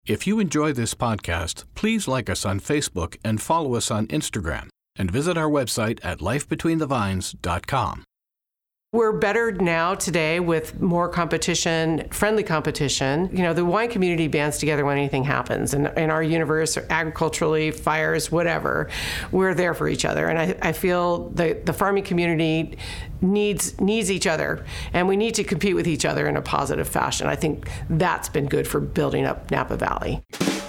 If you enjoy this podcast, please like us on Facebook and follow us on Instagram, and visit our website at lifebetweenthevines.com. We're better now today with more competition, friendly competition. You know, the wine community bands together when anything happens. And in our universe, agriculturally, fires, whatever, we're there for each other. And I feel the farming community needs each other, and we need to compete with each other in a positive fashion. I think that's been good for building up Napa Valley.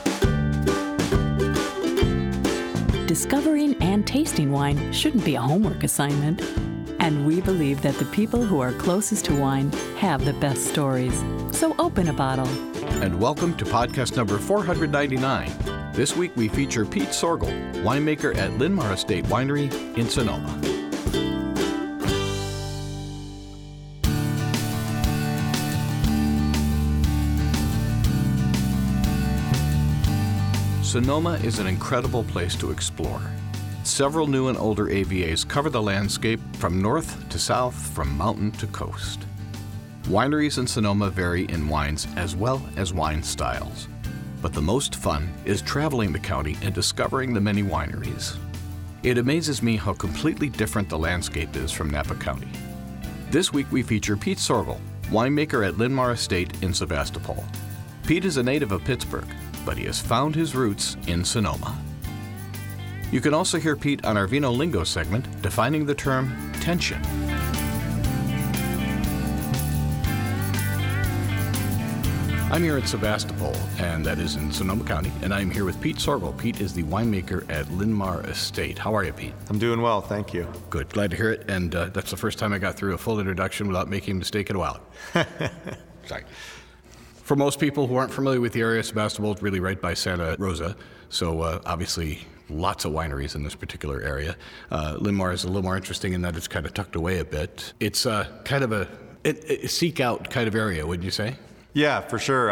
Discovering and tasting wine shouldn't be a homework assignment. And we believe that the people who are closest to wine have the best stories. So open a bottle. And welcome to podcast number 499. This week we feature Pete Sorgel, winemaker at Linn-Mar Estate Winery in Sonoma. Sonoma is an incredible place to explore. Several new and older AVAs cover the landscape from north to south, from mountain to coast. Wineries in Sonoma vary in wines as well as wine styles. But the most fun is traveling the county and discovering the many wineries. It amazes me how completely different the landscape is from Napa County. This week we feature Pete Sorgel, winemaker at Linn-Mar Estate in Sebastopol. Pete is a native of Pittsburgh, but he has found his roots in Sonoma. You can also hear Pete on our Vino Lingo segment, defining the term tension. I'm here at Sebastopol, and that is in Sonoma County, and I'm here with Pete Sorgel. Pete is the winemaker at Linn-Mar Estate. How are you, Pete? I'm doing well, thank you. Good, glad to hear it, and that's the first time I got through a full introduction without making a mistake at all. Sorry. For most people who aren't familiar with the area, Sebastopol is really right by Santa Rosa, so obviously lots of wineries in this particular area. Linn-Mar is a little more interesting in that it's kind of tucked away a bit. It's kind of a seek-out kind of area, wouldn't you say? Yeah, for sure.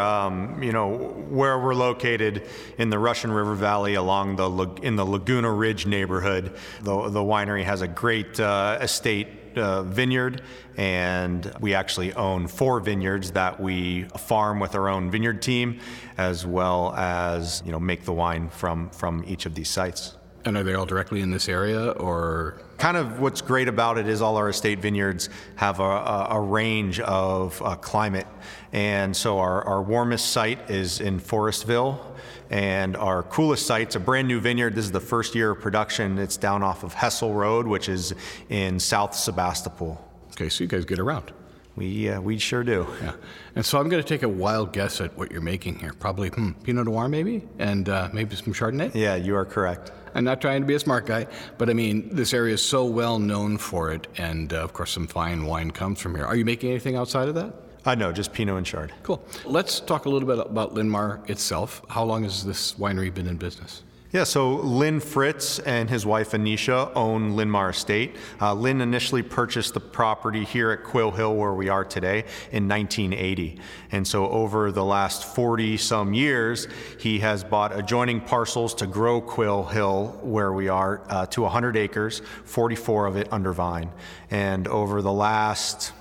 Where we're located in the Russian River Valley along in the Laguna Ridge neighborhood, the winery has a great estate vineyard, and we actually own 4 vineyards that we farm with our own vineyard team, as well as make the wine from each of these sites. And are they all directly in this area, or? Kind of what's great about it is all our estate vineyards have a range of climate. And so our warmest site is in Forestville, and our coolest site's a brand new vineyard. This is the first year of production. It's down off of Hessel Road, which is in South Sebastopol. Okay, so you guys get around. We sure do. Yeah. And so I'm going to take a wild guess at what you're making here. Probably Pinot Noir maybe, and maybe some Chardonnay? Yeah, you are correct. I'm not trying to be a smart guy, but I mean, this area is so well known for it, and of course some fine wine comes from here. Are you making anything outside of that? No, just Pinot and Chard. Cool. Let's talk a little bit about Linn-Mar itself. How long has this winery been in business? Yeah, so Lynn Fritz and his wife Anisha own Linn-Mar Estate. Lynn initially purchased the property here at Quill Hill, where we are today, in 1980. And so over the last 40-some years, he has bought adjoining parcels to grow Quill Hill, where we are, to 100 acres, 44 of it under vine. And over the last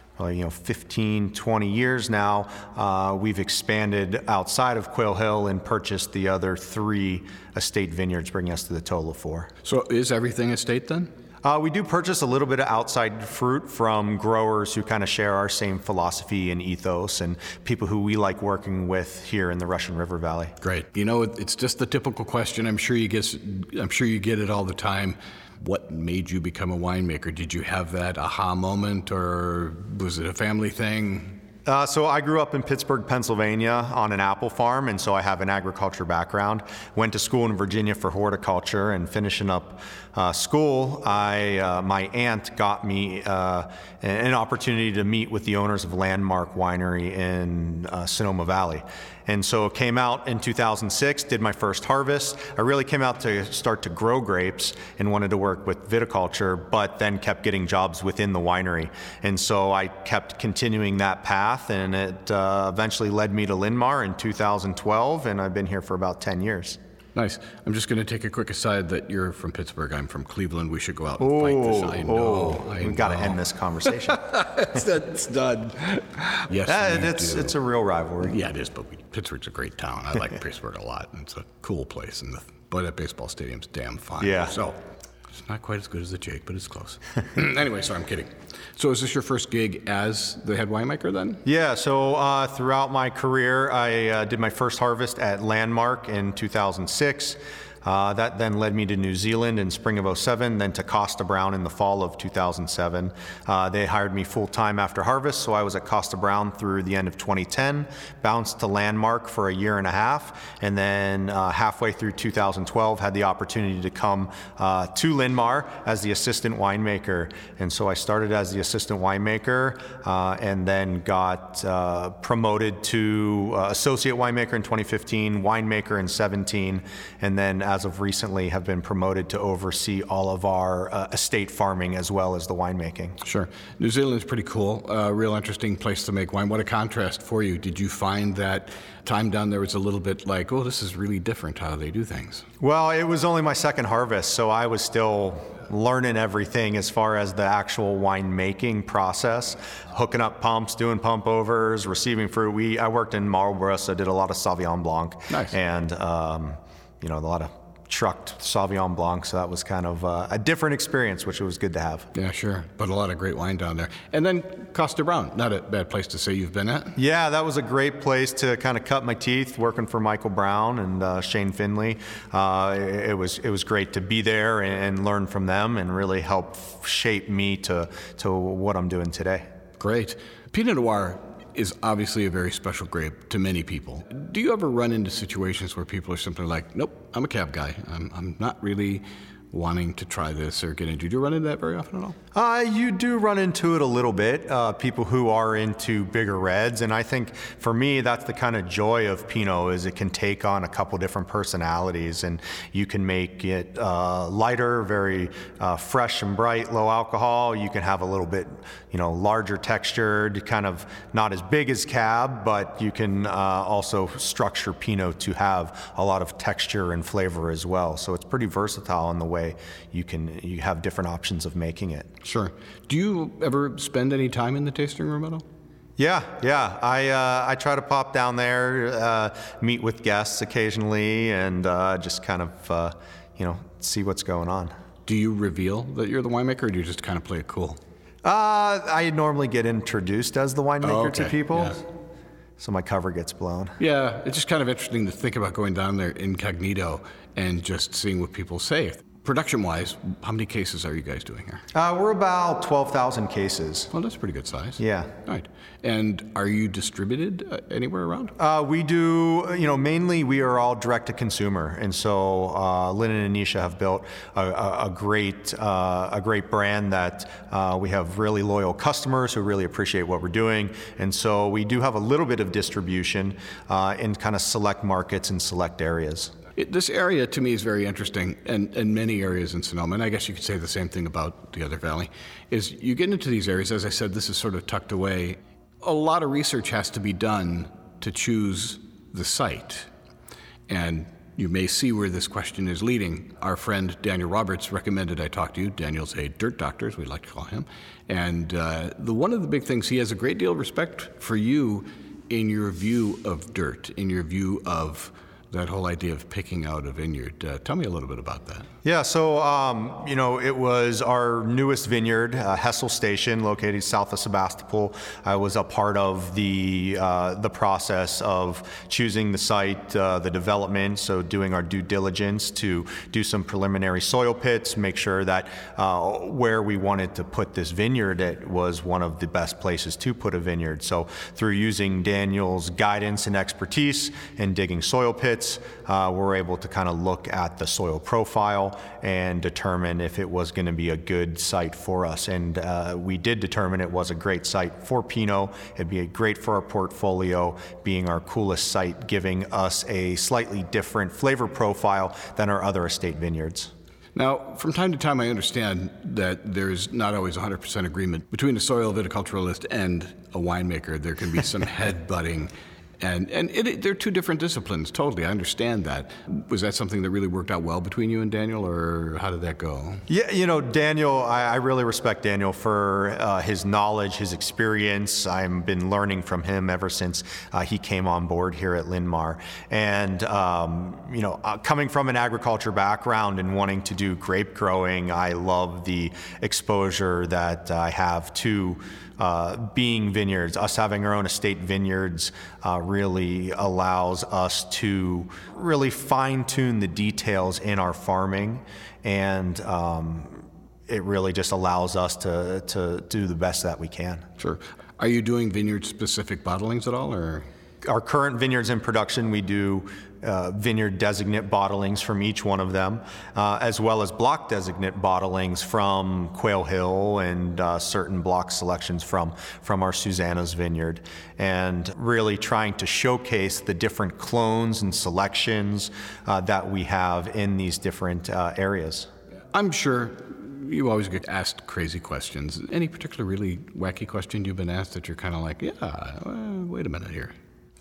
15, 20 years now, we've expanded outside of Quill Hill and purchased the other 3 estate vineyards, bringing us to the total of 4. So is everything estate then? We do purchase a little bit of outside fruit from growers who kind of share our same philosophy and ethos, and people who we like working with here in the Russian River Valley. Great. It's just the typical question. I'm sure you get it all the time. What made you become a winemaker? Did you have that aha moment, or was it a family thing? So I grew up in Pittsburgh, Pennsylvania on an apple farm, and so I have an agriculture background. Went to school in Virginia for horticulture, and finishing up school, my aunt got me an opportunity to meet with the owners of Landmark Winery in Sonoma Valley. And so came out in 2006, did my first harvest. I really came out to start to grow grapes and wanted to work with viticulture, but then kept getting jobs within the winery. And so I kept continuing that path, and it eventually led me to Linn-Mar in 2012, and I've been here for about 10 years. Nice. I'm just going to take a quick aside that you're from Pittsburgh. I'm from Cleveland. We should go out and fight this. I know. We've got to end this conversation. It's done. Yes, it's a real rivalry. Yeah, it is, but Pittsburgh's a great town. I like Pittsburgh a lot, and it's a cool place, and but that baseball stadium's damn fine. Yeah. So it's not quite as good as the Jake, but it's close. Anyway, so I'm kidding. So is this your first gig as the head winemaker then? Yeah, so throughout my career, I did my first harvest at Landmark in 2006. That then led me to New Zealand in spring of 2007, then to Kosta Browne in the fall of 2007. They hired me full-time after harvest, so I was at Kosta Browne through the end of 2010, bounced to Landmark for a year and a half, and then halfway through 2012 had the opportunity to come to Linmar as the assistant winemaker. And so I started as the assistant winemaker and then got promoted to associate winemaker in 2015, winemaker in 2017, and then as of recently have been promoted to oversee all of our estate farming as well as the winemaking. Sure. New Zealand's pretty cool. Real interesting place to make wine. What a contrast for you. Did you find that time down there was a little bit like, oh, this is really different how they do things? Well, it was only my second harvest, so I was still learning everything as far as the actual winemaking process, hooking up pumps, doing pump overs, receiving fruit. I worked in Marlborough, so I did a lot of Sauvignon Blanc. Nice. And a lot of trucked Sauvignon Blanc, so that was kind of a different experience, which was good to have. Yeah, sure. But a lot of great wine down there. And then Kosta Browne, not a bad place to say you've been at. Yeah, that was a great place to kind of cut my teeth working for Michael Brown and Shane Finley. It was great to be there and learn from them and really help shape me to what I'm doing today. Great. Pinot Noir is obviously a very special grape to many people. Do you ever run into situations where people are simply like, nope, I'm a cab guy. I'm not really wanting to try this or get into? Do you run into that very often at all? You do run into it a little bit, people who are into bigger reds, and I think for me that's the kind of joy of Pinot is it can take on a couple different personalities, and you can make it lighter, very fresh and bright, low alcohol. You can have a little bit, larger textured, kind of not as big as Cab, but you can also structure Pinot to have a lot of texture and flavor as well. So it's pretty versatile in the way you have different options of making it. Sure. Do you ever spend any time in the tasting room at all? Yeah. I try to pop down there, meet with guests occasionally, and just kind of, see what's going on. Do you reveal that you're the winemaker, or do you just kind of play it cool? I normally get introduced as the winemaker to people. Yeah. So my cover gets blown. Yeah, it's just kind of interesting to think about going down there incognito and just seeing what people say. Production-wise, how many cases are you guys doing here? We're about 12,000 cases. Well, that's a pretty good size. Yeah. Right. And are you distributed anywhere around? We do, mainly we are all direct-to-consumer. And so Lynn and Anisha have built a great brand that we have really loyal customers who really appreciate what we're doing. And so we do have a little bit of distribution in kind of select markets and select areas. This area, to me, is very interesting, and many areas in Sonoma, and I guess you could say the same thing about the other valley, is you get into these areas, as I said, this is sort of tucked away. A lot of research has to be done to choose the site, and you may see where this question is leading. Our friend Daniel Roberts recommended I talk to you. Daniel's a dirt doctor, as we like to call him, and one of the big things, he has a great deal of respect for you in your view of dirt, in your view of that whole idea of picking out a vineyard. Tell me a little bit about that. Yeah, so, it was our newest vineyard, Hessel Station, located south of Sebastopol. I was a part of the process of choosing the site, the development, so doing our due diligence to do some preliminary soil pits, make sure that where we wanted to put this vineyard, it was one of the best places to put a vineyard. So through using Daniel's guidance and expertise in digging soil pits, we're able to kind of look at the soil profile and determine if it was going to be a good site for us. And we did determine it was a great site for Pinot. It'd be great for our portfolio, being our coolest site, giving us a slightly different flavor profile than our other estate vineyards. Now, from time to time, I understand that there's not always 100% agreement between a soil viticulturalist and a winemaker. There can be some head-butting. And they're two different disciplines, totally. I understand that. Was that something that really worked out well between you and Daniel, or how did that go? Yeah, Daniel, I really respect Daniel for his knowledge, his experience. I've been learning from him ever since he came on board here at Linmar. And, coming from an agriculture background and wanting to do grape growing, I love the exposure that I have to being vineyards. Us having our own estate vineyards really allows us to really fine-tune the details in our farming, and it really just allows us to do the best that we can. Sure. Are you doing vineyard-specific bottlings at all, or? Our current vineyards in production, we do vineyard designate bottlings from each one of them, as well as block designate bottlings from Quail Hill and certain block selections from our Susanna's vineyard, and really trying to showcase the different clones and selections that we have in these different areas. I'm sure you always get asked crazy questions. Any particular really wacky question you've been asked that you're kind of like, wait a minute here?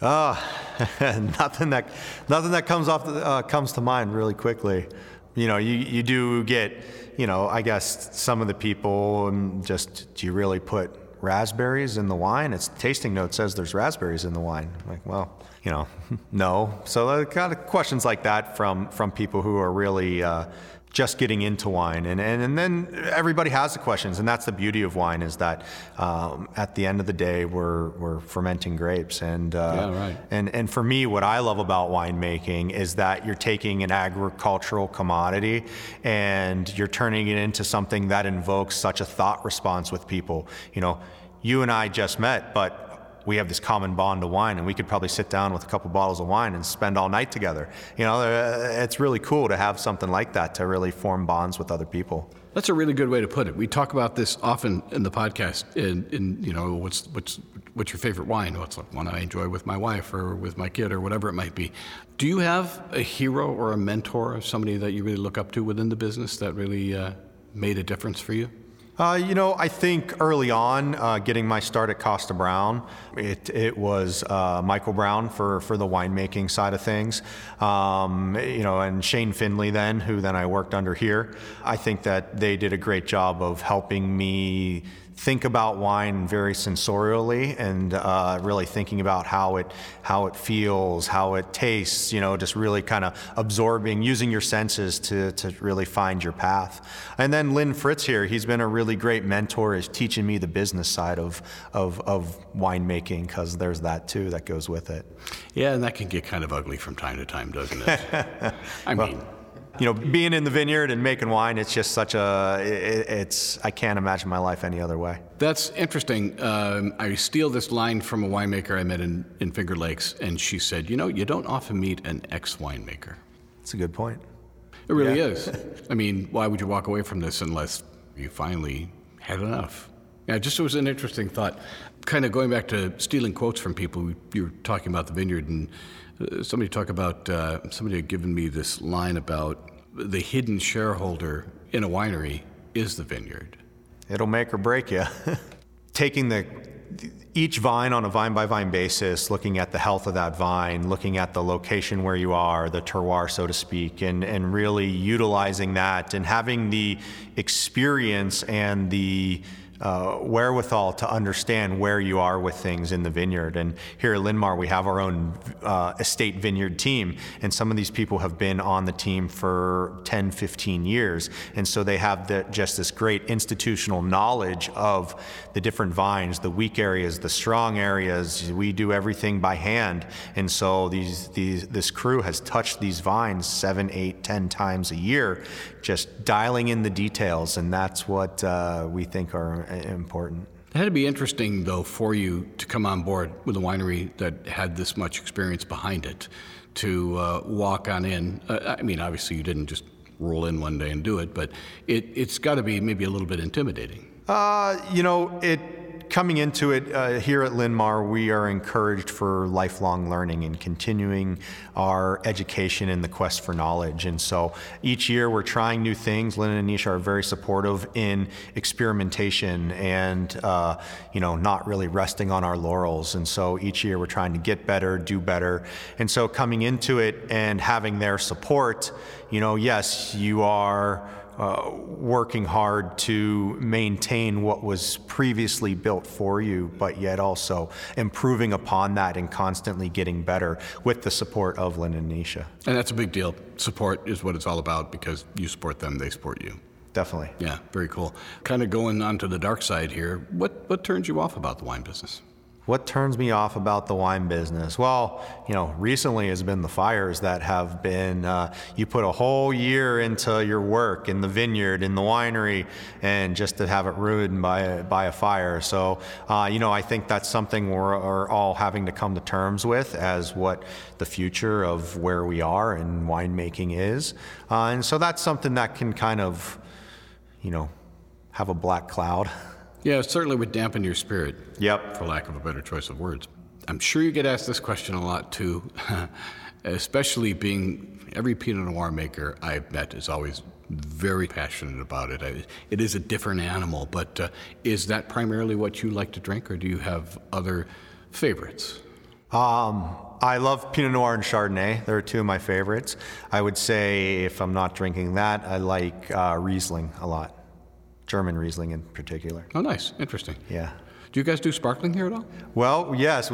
Nothing that comes to mind really quickly. You do get, I guess some of the people just, do you really put raspberries in the wine? Its tasting note says there's raspberries in the wine. Like, well, no. So kind of questions like that from people who are really just getting into wine, and then everybody has the questions, and that's the beauty of wine, is that at the end of the day we're fermenting grapes, and and for me, what I love about winemaking is that you're taking an agricultural commodity and you're turning it into something that invokes such a thought response with people. You and I just met, but we have this common bond to wine, and we could probably sit down with a couple bottles of wine and spend all night together. It's really cool to have something like that, to really form bonds with other people. That's a really good way to put it. We talk about this often in the podcast. What's your favorite wine? What's one I enjoy with my wife or with my kid or whatever it might be. Do you have a hero or a mentor, or somebody that you really look up to within the business that really made a difference for you? I think early on, getting my start at Kosta Browne, it was Michael Brown for the winemaking side of things, and Shane Finley then, who then I worked under here. I think that they did a great job of helping me think about wine very sensorially, and really thinking about how it feels, how it tastes, just really kind of absorbing, using your senses to really find your path. And then Lynn Fritz here, he's been a really great mentor, is teaching me the business side of winemaking, because there's that too that goes with it. Yeah, and that can get kind of ugly from time to time, doesn't it? Being in the vineyard and making wine, it's just such I can't imagine my life any other way. That's interesting. I steal this line from a winemaker I met in Finger Lakes, and she said, you don't often meet an ex-winemaker. That's a good point. It really is. I mean, why would you walk away from this unless you finally had enough? Yeah, it was an interesting thought. Kind of going back to stealing quotes from people, you were talking about the vineyard, and somebody had given me this line about the hidden shareholder in a winery is the vineyard. It'll make or break you. Taking each vine on a vine-by-vine basis, looking at the health of that vine, looking at the location where you are, the terroir, so to speak, and really utilizing that, and having the experience and the wherewithal to understand where you are with things in the vineyard. And here at Linmar, we have our own estate vineyard team, and some of these people have been on the team for 10, 15 years, and so they have just this great institutional knowledge of the different vines, the weak areas, the strong areas. We do everything by hand, and so this crew has touched these vines 7, 8, 10 times a year, just dialing in the details, and that's what we think are important. It had to be interesting, though, for you to come on board with a winery that had this much experience behind it, to walk on in. I mean, obviously you didn't just roll in one day and do it, but it's got to be maybe a little bit intimidating. It coming into it here at Linmar, we are encouraged for lifelong learning and continuing our education in the quest for knowledge. And so each year we're trying new things. Lynn and Anisha are very supportive in experimentation and, not really resting on our laurels. And so each year we're trying to get better, do better. And so coming into it and having their support, yes, you are working hard to maintain what was previously built for you, but yet also improving upon that and constantly getting better with the support of Lynn and Anisha. And that's a big deal. Support is what it's all about, because you support them, they support you. Definitely. Yeah, very cool. Kind of going on to the dark side here, what turns you off about the wine business? What turns me off about the wine business? Well, recently has been the fires that have been, you put a whole year into your work in the vineyard, in the winery, and just to have it ruined by a fire. So, I think that's something we're all having to come to terms with as what the future of where we are and winemaking is. And so that's something that can kind of, have a black cloud. Yeah, it certainly would dampen your spirit. Yep. For lack of a better choice of words. I'm sure you get asked this question a lot too, especially being every Pinot Noir maker I've met is always very passionate about it. It is a different animal, but is that primarily what you like to drink, or do you have other favorites? I love Pinot Noir and Chardonnay. They're two of my favorites. I would say if I'm not drinking that, I like Riesling a lot. German Riesling in particular. Oh, nice. Interesting. Yeah. Do you guys do sparkling here at all? Well, yes. We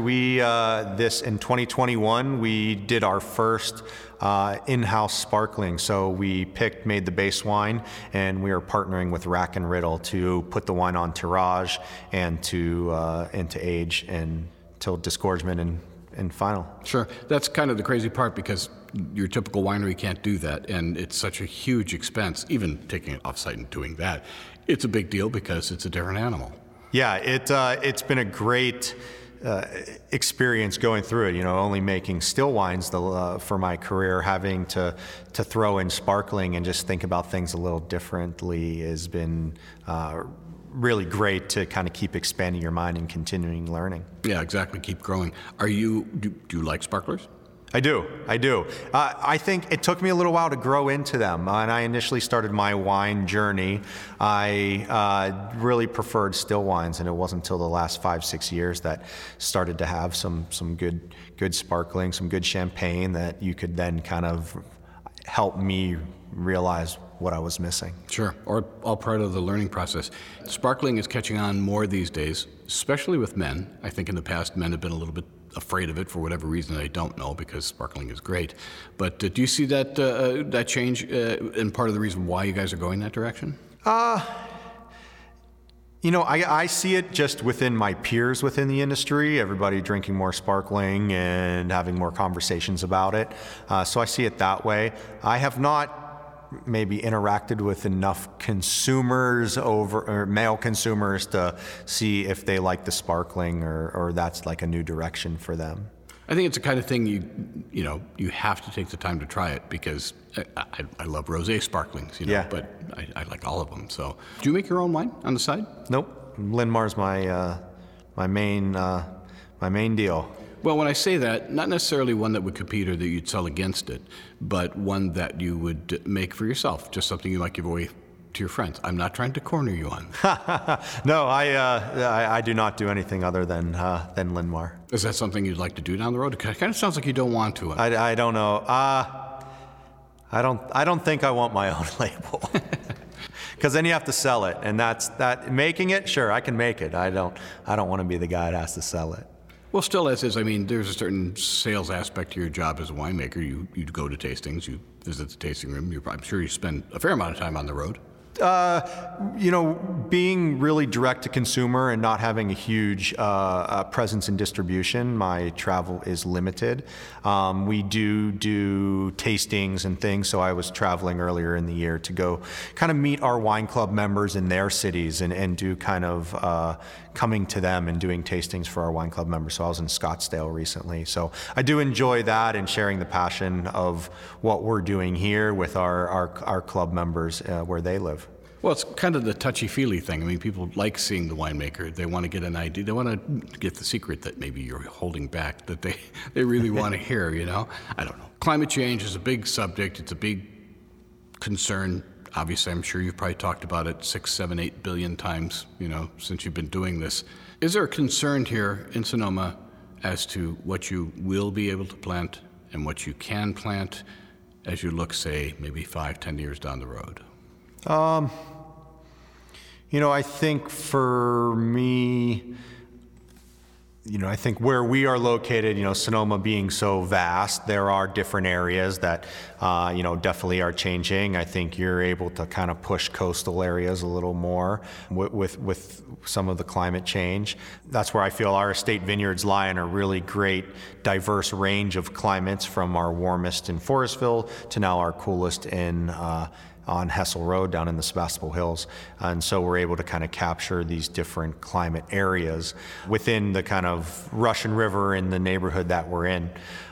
in 2021, we did our first in-house sparkling. So we made the base wine, and we are partnering with Rack and Riddle to put the wine on tirage and to age until disgorgement and final. Sure. That's kind of the crazy part, because your typical winery can't do that, and it's such a huge expense. Even taking it off-site and doing that, it's a big deal because it's a different animal. Yeah, it's been a great experience going through it. Only making still wines for my career, having to throw in sparkling and just think about things a little differently has been really great to kind of keep expanding your mind and continuing learning. Yeah, exactly. Keep growing. Do you like sparklers? I do. I think it took me a little while to grow into them. When I initially started my wine journey, I really preferred still wines, and it wasn't until the last 5-6 years that started to have some good sparkling, some good champagne that you could then kind of help me realize what I was missing. Sure, or all part of the learning process. Sparkling is catching on more these days, especially with men. I think in the past, men have been a little bit afraid of it for whatever reason I don't know, because sparkling is great. But do you see that change and part of the reason why you guys are going that direction? I see it just within my peers within the industry, everybody drinking more sparkling and having more conversations about it. So I see it that way. I have not maybe interacted with enough consumers or male consumers to see if they like the sparkling or that's like a new direction for them. I think it's the kind of thing you have to take the time to try it, because I love rosé sparklings, yeah. But I like all of them. So, do you make your own wine on the side? Nope. Linmar's my main deal. Well, when I say that, not necessarily one that would compete or that you'd sell against it, but one that you would make for yourself, just something you might give away to your friends. I'm not trying to corner you on. No, I do not do anything other than Linmar. Is that something you'd like to do down the road? It kind of sounds like you don't want to. I don't know. I don't think I want my own label. Because then you have to sell it, and that making it, sure, I can make it. I don't want to be the guy that has to sell it. Well, still as is, there's a certain sales aspect to your job as a winemaker. You go to tastings, you visit the tasting room. I'm sure you spend a fair amount of time on the road. Being really direct to consumer and not having a huge presence in distribution, my travel is limited. We do tastings and things, so I was traveling earlier in the year to go kind of meet our wine club members in their cities and do kind of coming to them and doing tastings for our wine club members. So I was in Scottsdale recently. So I do enjoy that and sharing the passion of what we're doing here with our club members where they live. Well, it's kind of the touchy-feely thing. I mean, people like seeing the winemaker. They want to get an idea. They want to get the secret that maybe you're holding back, that they really want to hear, you know? I don't know. Climate change is a big subject. It's a big concern. Obviously, I'm sure you've probably talked about it 6, 7, 8 billion times, you know, since you've been doing this. Is there a concern here in Sonoma as to what you will be able to plant and what you can plant as you look, say, maybe 5, 10 years down the road? You know, I think for me, you know, I think where we are located, you know, Sonoma being so vast, there are different areas that, you know, definitely are changing. I think you're able to kind of push coastal areas a little more with some of the climate change. That's where I feel our estate vineyards lie in a really great, diverse range of climates, from our warmest in Forestville to now our coolest in on Hessel Road down in the Sebastopol Hills. And so we're able to kind of capture these different climate areas within the kind of Russian River in the neighborhood that we're in.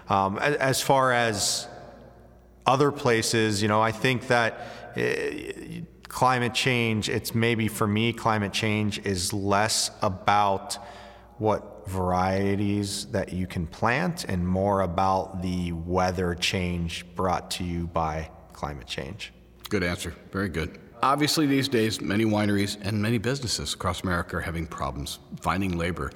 As far as other places, you know, I think that climate change, it's maybe for me, climate change is less about what varieties that you can plant and more about the weather change brought to you by climate change. Good answer. Very good. Obviously, these days, many wineries and many businesses across America are having problems finding labor.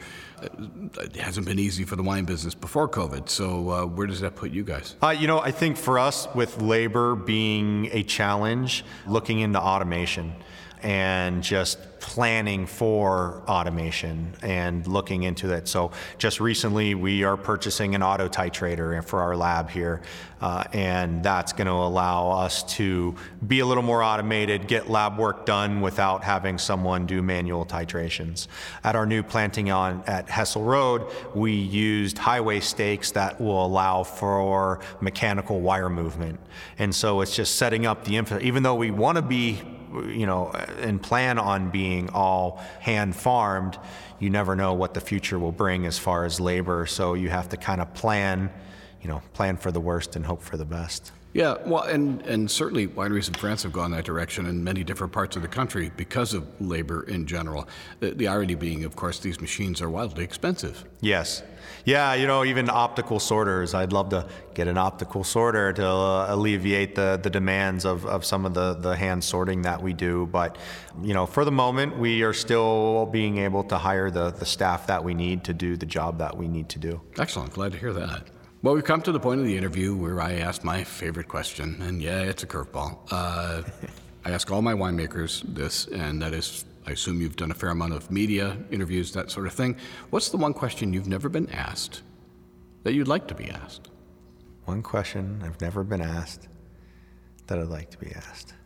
It hasn't been easy for the wine business before COVID, so where does that put you guys? You know, I think for us, with labor being a challenge, looking into automation and just planning for automation and looking into that. So just recently, we are purchasing an auto titrator for our lab here, and that's going to allow us to be a little more automated, get lab work done without having someone do manual titrations. At our new planting at Hessel Road, we used highway stakes that will allow for mechanical wire movement. And so it's just setting up the infrastructure. Even though we want to be, you know, and plan on being all hand farmed, you never know what the future will bring as far as labor. So you have to kind of plan for the worst and hope for the best. Yeah, well, and certainly wineries in France have gone that direction in many different parts of the country because of labor in general. The irony being, of course, these machines are wildly expensive. Yes. Yeah, you know, even optical sorters. I'd love to get an optical sorter to alleviate the demands of some of the hand sorting that we do. But, you know, for the moment, we are still being able to hire the staff that we need to do the job that we need to do. Excellent. Glad to hear that. Well, we've come to the point of the interview where I ask my favorite question, and yeah, it's a curveball. I ask all my winemakers this, and that is, I assume you've done a fair amount of media interviews, that sort of thing. What's the one question you've never been asked that you'd like to be asked? One question I've never been asked that I'd like to be asked.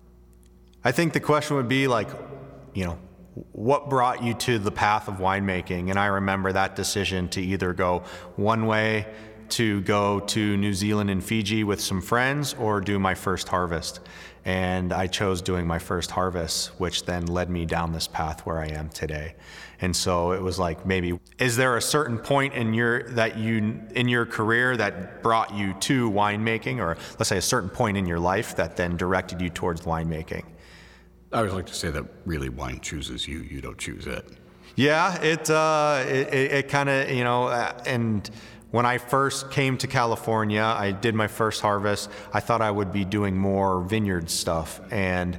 I think the question would be like, you know, what brought you to the path of winemaking? And I remember that decision to either go one way, to go to New Zealand and Fiji with some friends, or do my first harvest. And I chose doing my first harvest, which then led me down this path where I am today. And so it was like, maybe, is there a certain point in your career that brought you to winemaking, or let's say a certain point in your life that then directed you towards winemaking? I would like to say that really wine chooses you, you don't choose it. Yeah, it kind of, you know, and when I first came to California, I did my first harvest. I thought I would be doing more vineyard stuff, and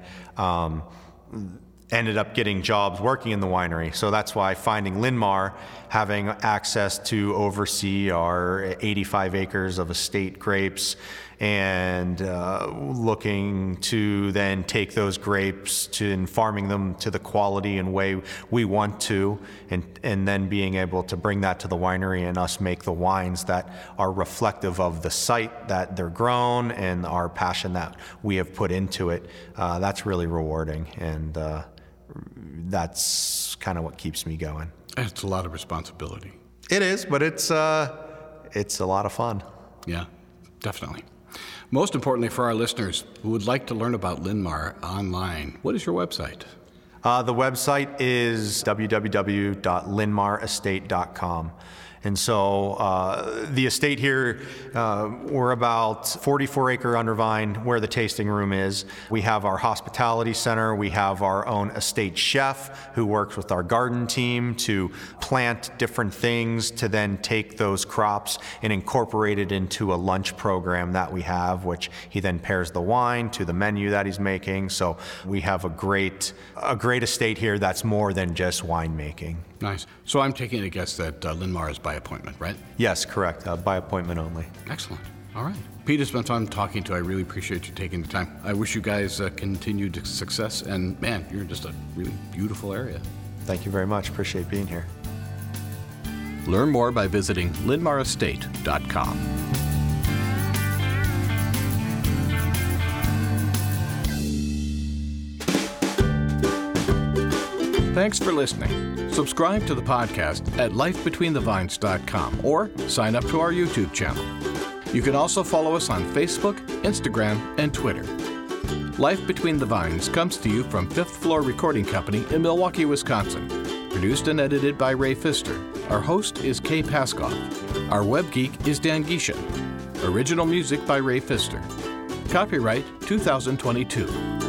ended up getting jobs working in the winery. So that's why finding Linmar, having access to oversee our 85 acres of estate grapes, and looking to then take those grapes and farming them to the quality and way we want to, and then being able to bring that to the winery and us make the wines that are reflective of the site that they're grown and our passion that we have put into it. That's really rewarding, and that's kind of what keeps me going. It's a lot of responsibility. It is, but it's a lot of fun. Yeah, definitely. Most importantly for our listeners who would like to learn about Linmar online, what is your website? The website is www.linmarestate.com. And so the estate here, we're about 44-acre under vine where the tasting room is. We have our hospitality center. We have our own estate chef who works with our garden team to plant different things to then take those crops and incorporate it into a lunch program that we have, which he then pairs the wine to the menu that he's making. So we have a great estate here that's more than just winemaking. Nice. So I'm taking a guess that Linmar is by appointment, right? Yes, correct. By appointment only. Excellent. All right. Pete, it's been fun talking to you. I really appreciate you taking the time. I wish you guys continued success. And man, you're in just a really beautiful area. Thank you very much. Appreciate being here. Learn more by visiting linmarestate.com. Thanks for listening. Subscribe to the podcast at lifebetweenthevines.com or sign up to our YouTube channel. You can also follow us on Facebook, Instagram, and Twitter. Life Between the Vines comes to you from Fifth Floor Recording Company in Milwaukee, Wisconsin. Produced and edited by Ray Pfister. Our host is Kay Paskoff. Our web geek is Dan Gisha. Original music by Ray Pfister. Copyright 2022.